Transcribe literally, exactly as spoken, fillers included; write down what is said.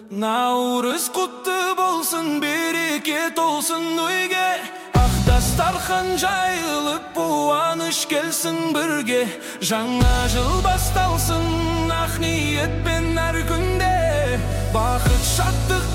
Nauruz құтты болсын, берекет олсын үйге. Ақ дастархан жайылып, қуаныш келсін бірге. Жаңа жыл басталсын, ақ ниетпен әр күнде. Бақыт шаттық